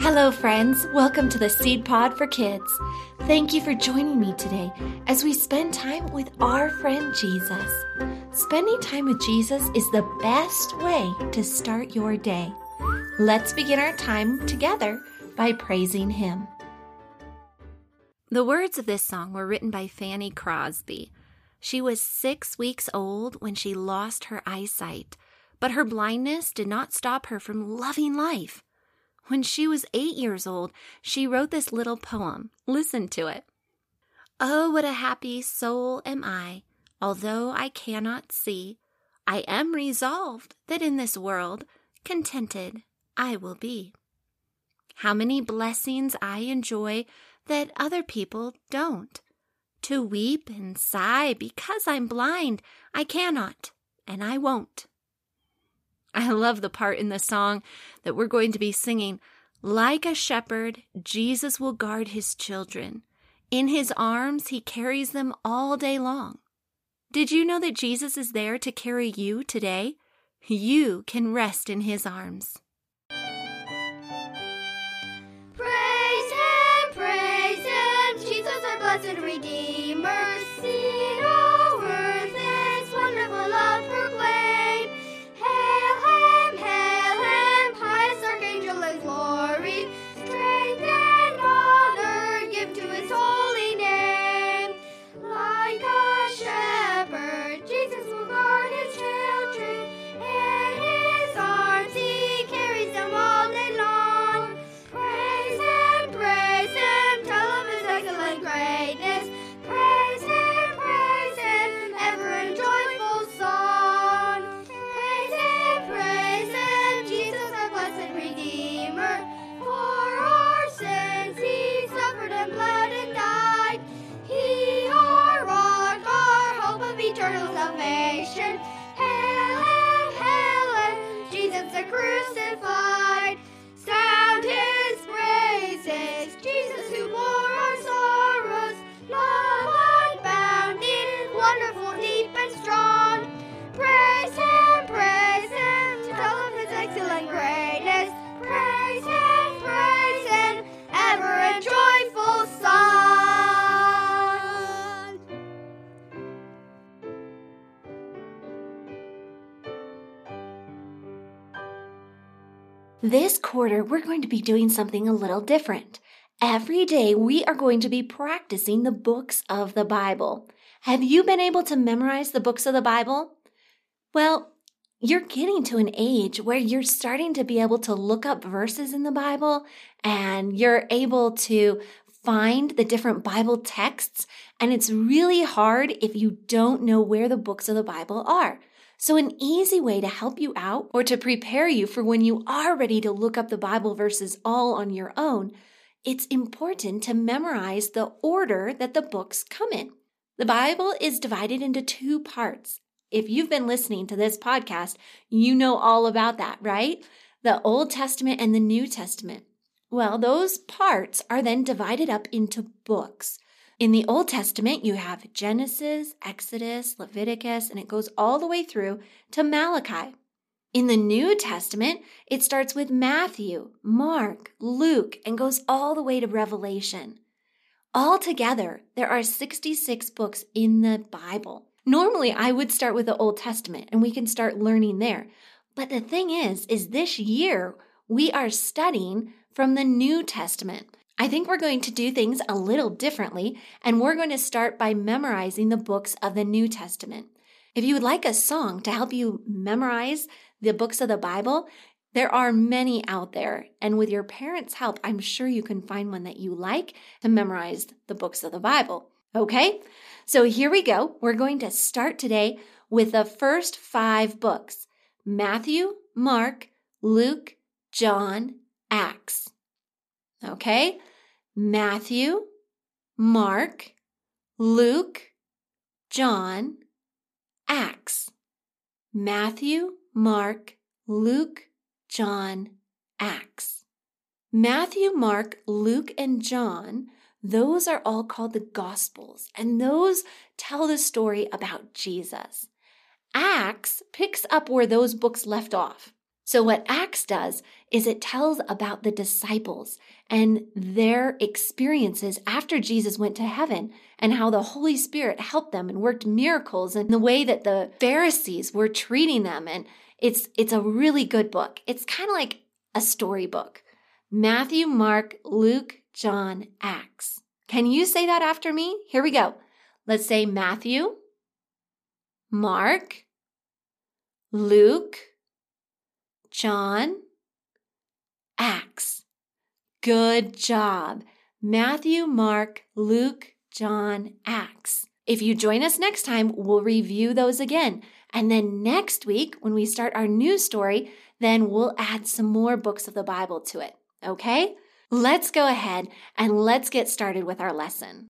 Hello, friends. Welcome to the Seed Pod for Kids. Thank you for joining me today as we spend time with our friend Jesus. Spending time with Jesus is the best way to start your day. Let's begin our time together by praising Him. The words of this song were written by Fanny Crosby. She was 6 weeks old when she lost her eyesight, but her blindness did not stop her from loving life. When she was 8 years old, she wrote this little poem. Listen to it. Oh, what a happy soul am I, although I cannot see. I am resolved that in this world contented I will be. How many blessings I enjoy that other people don't. To weep and sigh because I'm blind, I cannot and I won't. I love the part in the song that we're going to be singing. Like a shepherd, Jesus will guard his children. In his arms, he carries them all day long. Did you know that Jesus is there to carry you today? You can rest in his arms. Praise him, Jesus our blessed Redeemer. Sing all earth his wonderful love proclaim. Hail him, highest archangel in glory. Strength and honor give to his holy name. Like a shepherd, Jesus will guard his children. In his arms he carries them all day long. Praise him, tell of his excellent greatness. Praise him, ever in joyful song. Praise him, Jesus our blessed Redeemer. For our sins he suffered and bled and died. He our rock, our hope of eternal salvation. Hail him, Jesus the crucified. Sound his praises, Jesus who bore our sorrows. Love unbounded, wonderful, deep and strong. Praise him, tell of his excellent greatness. Praise him, ever a joyful song. This quarter, we're going to be doing something a little different. Every day, we are going to be practicing the books of the Bible. Have you been able to memorize the books of the Bible? Well, you're getting to an age where you're starting to be able to look up verses in the Bible, and you're able to find the different Bible texts, and it's really hard if you don't know where the books of the Bible are. So an easy way to help you out or to prepare you for when you are ready to look up the Bible verses all on your own, it's important to memorize the order that the books come in. The Bible is divided into 2 parts. If you've been listening to this podcast, you know all about that, right? The Old Testament and the New Testament. Well, those parts are then divided up into books. In the Old Testament, you have Genesis, Exodus, Leviticus, and it goes all the way through to Malachi. In the New Testament, it starts with Matthew, Mark, Luke, and goes all the way to Revelation. Altogether, there are 66 books in the Bible. Normally, I would start with the Old Testament, and we can start learning there. But the thing is this year, we are studying from the New Testament. I think we're going to do things a little differently, and we're going to start by memorizing the books of the New Testament. If you would like a song to help you memorize the books of the Bible, there are many out there, and with your parents' help, I'm sure you can find one that you like to memorize the books of the Bible. Okay? So here we go. We're going to start today with the first 5 books: Matthew, Mark, Luke, John, Acts. Okay? Matthew, Mark, Luke, John, Acts. Matthew, Mark, Luke, John, Acts. Matthew, Mark, Luke, and John, those are all called the Gospels, and those tell the story about Jesus. Acts picks up where those books left off. So what Acts does is it tells about the disciples and their experiences after Jesus went to heaven and how the Holy Spirit helped them and worked miracles and the way that the Pharisees were treating them. And it's a really good book. It's kind of like a storybook. Matthew, Mark, Luke, John, Acts. Can you say that after me? Here we go. Let's say Matthew, Mark, Luke, John, Acts. Good job. Matthew, Mark, Luke, John, Acts. If you join us next time, we'll review those again. And then next week, when we start our new story, then we'll add some more books of the Bible to it. Okay? Let's go ahead and let's get started with our lesson.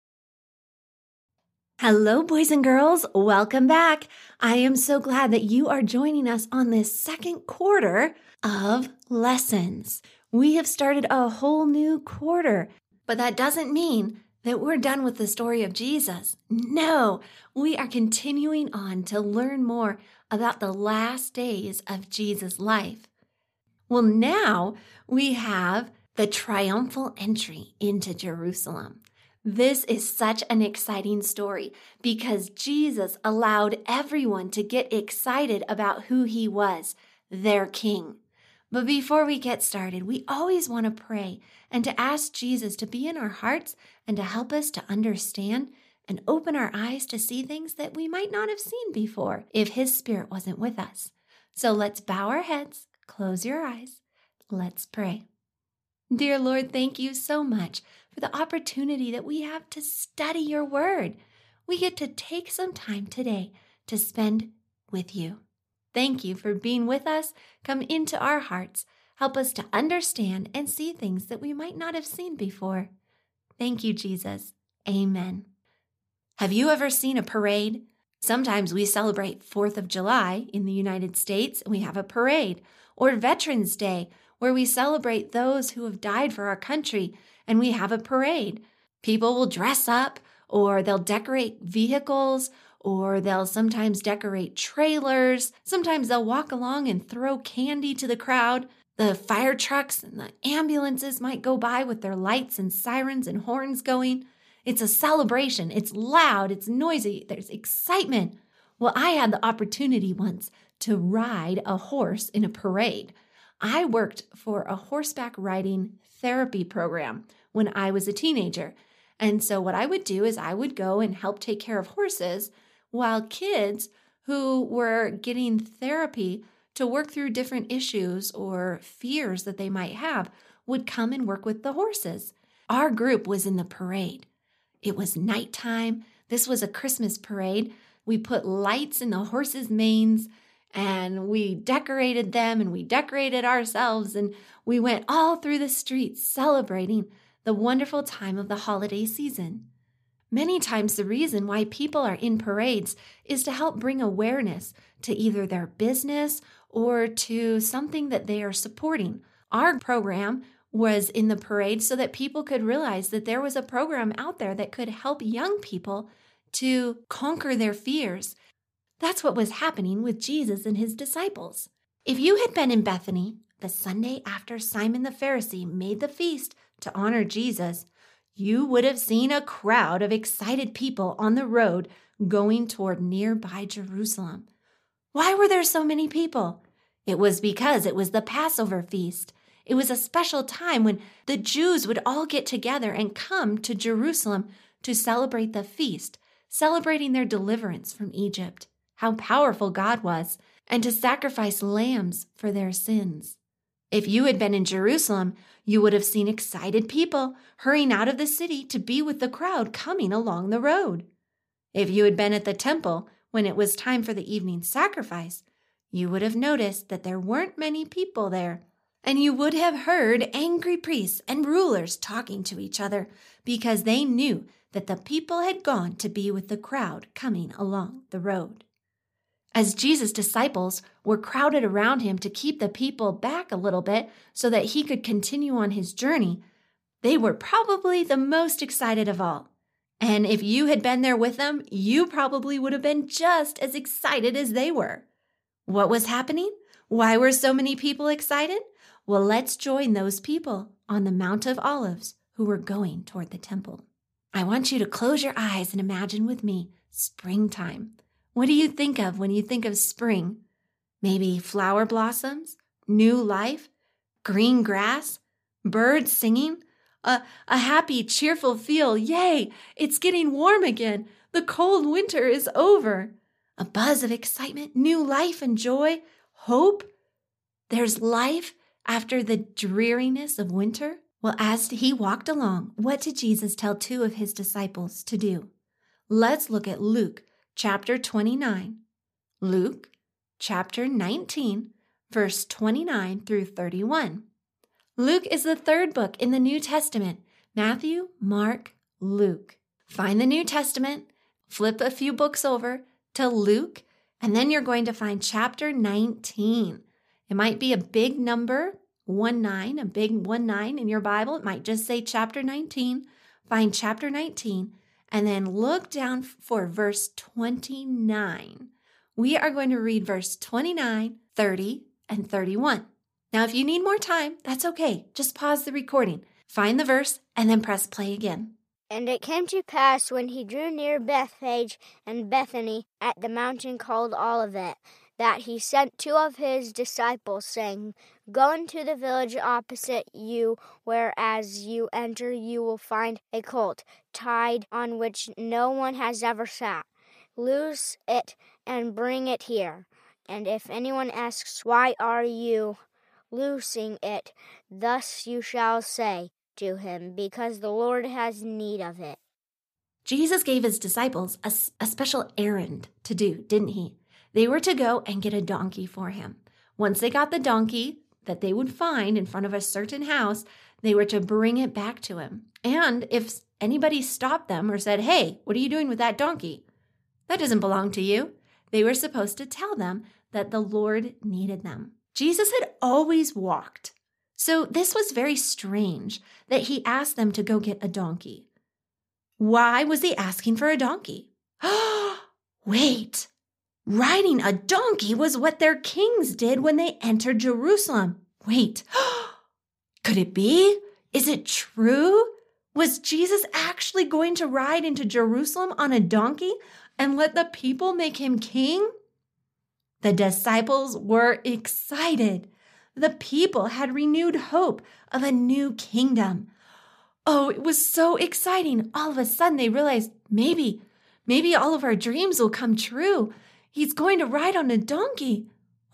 Hello, boys and girls. Welcome back. I am so glad that you are joining us on this second quarter of lessons. We have started a whole new quarter, but that doesn't mean that we're done with the story of Jesus. No, we are continuing on to learn more about the last days of Jesus' life. Well, now we have the triumphal entry into Jerusalem. This is such an exciting story because Jesus allowed everyone to get excited about who he was, their king. But before we get started, we always want to pray and to ask Jesus to be in our hearts and to help us to understand and open our eyes to see things that we might not have seen before if his Spirit wasn't with us. So let's bow our heads, close your eyes. Let's pray. Dear Lord, thank you so much for the opportunity that we have to study your word. We get to take some time today to spend with you. Thank you for being with us. Come into our hearts. Help us to understand and see things that we might not have seen before. Thank you, Jesus. Amen. Have you ever seen a parade? Sometimes we celebrate 4th of July in the United States, and we have a parade, or Veterans Day, where we celebrate those who have died for our country, and we have a parade. People will dress up, or they'll decorate vehicles, or they'll sometimes decorate trailers. Sometimes they'll walk along and throw candy to the crowd. The fire trucks and the ambulances might go by with their lights and sirens and horns going. It's a celebration. It's loud. It's noisy. There's excitement. Well, I had the opportunity once to ride a horse in a parade. I worked for a horseback riding therapy program when I was a teenager. And so what I would do is I would go and help take care of horses while kids who were getting therapy to work through different issues or fears that they might have would come and work with the horses. Our group was in the parade. It was nighttime. This was a Christmas parade. We put lights in the horses' manes, and we decorated them, and we decorated ourselves, and we went all through the streets celebrating the wonderful time of the holiday season. Many times the reason why people are in parades is to help bring awareness to either their business or to something that they are supporting. Our program was in the parade so that people could realize that there was a program out there that could help young people to conquer their fears. That's what was happening with Jesus and his disciples. If you had been in Bethany the Sunday after Simon the Pharisee made the feast to honor Jesus, you would have seen a crowd of excited people on the road going toward nearby Jerusalem. Why were there so many people? It was because it was the Passover feast. It was a special time when the Jews would all get together and come to Jerusalem to celebrate the feast, celebrating their deliverance from Egypt, how powerful God was, and to sacrifice lambs for their sins. If you had been in Jerusalem, you would have seen excited people hurrying out of the city to be with the crowd coming along the road. If you had been at the temple when it was time for the evening sacrifice, you would have noticed that there weren't many people there, and you would have heard angry priests and rulers talking to each other because they knew that the people had gone to be with the crowd coming along the road. As Jesus' disciples were crowded around him to keep the people back a little bit so that he could continue on his journey, they were probably the most excited of all. And if you had been there with them, you probably would have been just as excited as they were. What was happening? Why were so many people excited? Well, let's join those people on the Mount of Olives who were going toward the temple. I want you to close your eyes and imagine with me springtime. What do you think of when you think of spring? Maybe flower blossoms, new life, green grass, birds singing, a happy, cheerful feel. Yay, it's getting warm again. The cold winter is over. A buzz of excitement, new life and joy, hope. There's life after the dreariness of winter. Well, as he walked along, what did Jesus tell two of his disciples to do? Let's look at Luke chapter 29. Luke chapter 19, verse 29 through 31. Luke is the third book in the New Testament. Matthew, Mark, Luke. Find the New Testament, flip a few books over to Luke, and then you're going to find chapter 19. It might be a big number, 19, a big 19 in your Bible. It might just say chapter 19. Find chapter 19, and then look down for verse 29. We are going to read verse 29, 30, and 31. Now, if you need more time, that's okay. Just pause the recording, find the verse, and then press play again. And it came to pass when he drew near Bethphage and Bethany at the mountain called Olivet, that he sent two of his disciples, saying, Go into the village opposite you, where as you enter you will find a colt tied on which no one has ever sat. Loose it and bring it here. And if anyone asks, Why are you loosing it? Thus you shall say to him, Because the Lord has need of it. Jesus gave his disciples a special errand to do, didn't he? They were to go and get a donkey for him. Once they got the donkey that they would find in front of a certain house, they were to bring it back to him. And if anybody stopped them or said, Hey, what are you doing with that donkey? That doesn't belong to you. They were supposed to tell them that the Lord needed them. Jesus had always walked. So this was very strange that he asked them to go get a donkey. Why was he asking for a donkey? Wait, riding a donkey was what their kings did when they entered Jerusalem. Wait, could it be? Is it true? Was Jesus actually going to ride into Jerusalem on a donkey and let the people make him king? The disciples were excited. The people had renewed hope of a new kingdom. Oh, it was so exciting. All of a sudden they realized maybe all of our dreams will come true. He's going to ride on a donkey.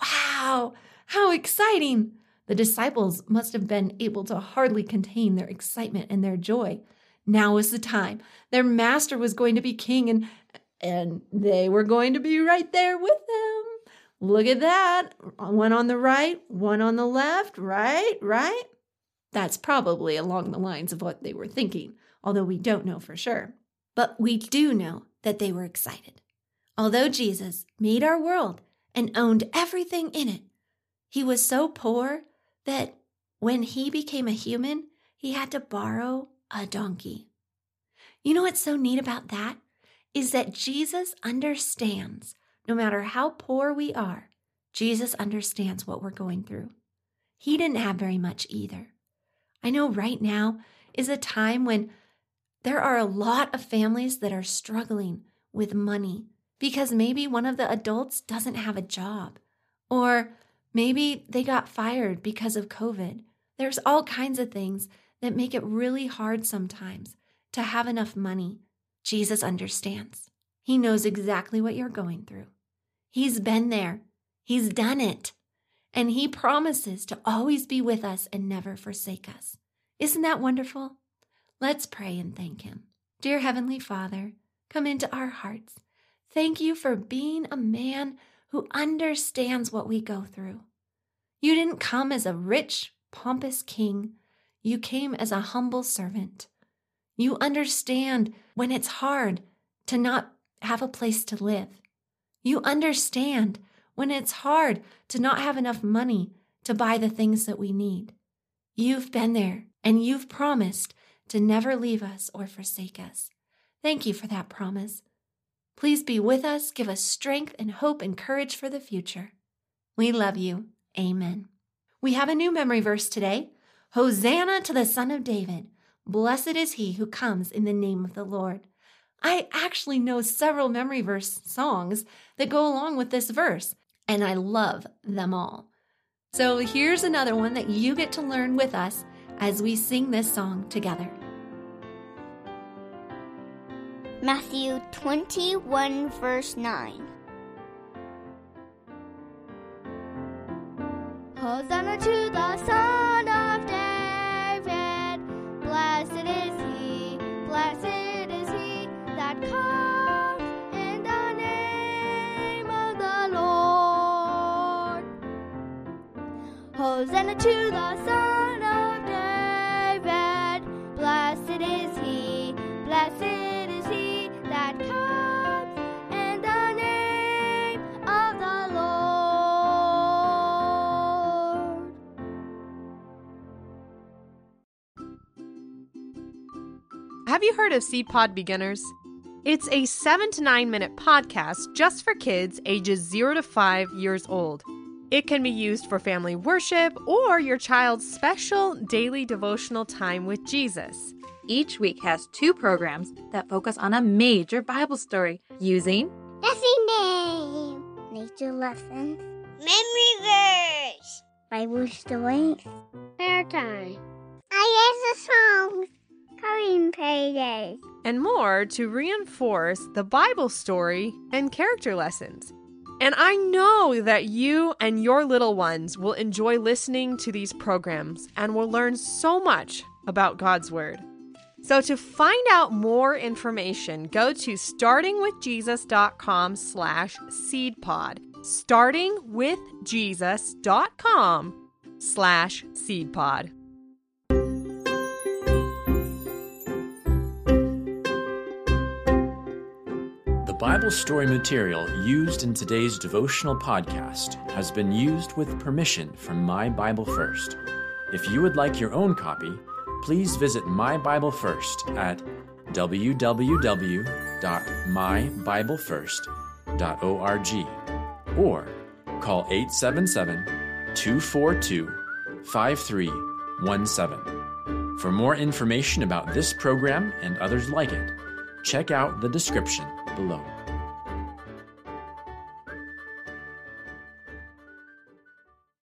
Wow, how exciting. The disciples must have been able to hardly contain their excitement and their joy. Now was the time. Their master was going to be king and they were going to be right there with him. Look at that. One on the right, one on the left, right. That's probably along the lines of what they were thinking, although we don't know for sure. But we do know that they were excited. Although Jesus made our world and owned everything in it, he was so poor that when he became a human, he had to borrow a donkey. You know what's so neat about that? Is that Jesus understands, no matter how poor we are, Jesus understands what we're going through. He didn't have very much either. I know right now is a time when there are a lot of families that are struggling with money because maybe one of the adults doesn't have a job, or maybe they got fired because of COVID. There's all kinds of things that make it really hard sometimes to have enough money. Jesus understands. He knows exactly what you're going through. He's been there. He's done it. And he promises to always be with us and never forsake us. Isn't that wonderful? Let's pray and thank him. Dear Heavenly Father, come into our hearts. Thank you for being a man who understands what we go through. You didn't come as a rich, pompous king. You came as a humble servant. You understand when it's hard to not have a place to live. You understand when it's hard to not have enough money to buy the things that we need. You've been there and you've promised to never leave us or forsake us. Thank you for that promise. Please be with us, give us strength and hope and courage for the future. We love you. Amen. We have a new memory verse today. Hosanna to the Son of David. Blessed is he who comes in the name of the Lord. I actually know several memory verse songs that go along with this verse, and I love them all. So here's another one that you get to learn with us as we sing this song together. Matthew 21, verse 9. Hosanna to the Son of David. Blessed is he that comes in the name of the Lord. Hosanna to the Son of David. Blessed is he that comes in the name of the Lord. Have you heard of SeedPod Beginners? It's a 7 to 9 minute podcast just for kids ages 0 to 5 years old. It can be used for family worship or your child's special daily devotional time with Jesus. Each week has 2 programs that focus on a major Bible story using Lesson name, nature lessons, memory verse, Bible stories, prayer time, I guess the songs, coloring pages, and more to reinforce the Bible story and character lessons. And I know that you and your little ones will enjoy listening to these programs and will learn so much about God's Word. So to find out more information, go to startingwithjesus.com/seedpod. startingwithjesus.com/seedpod. The Bible story material used in today's devotional podcast has been used with permission from My Bible First. If you would like your own copy, please visit My Bible First at www.mybiblefirst.org or call 877-242-5317. For more information about this program and others like it, check out the description below.